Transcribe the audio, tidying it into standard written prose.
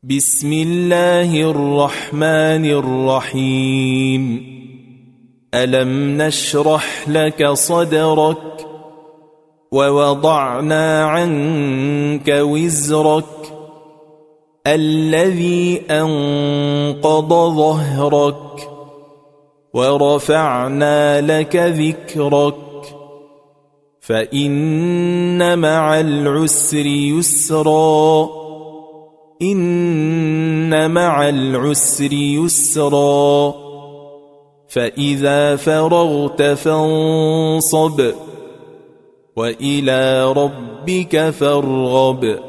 بسم الله الرحمن الرحيم ألم نشرح لك صدرك ووضعنا عنك وزرك الذي أنقض ظهرك ورفعنا لك ذكرك فإن مع العسر يسرا إن مع العسر يسرا فإذا فرغت فانصب وإلى ربك فارغب.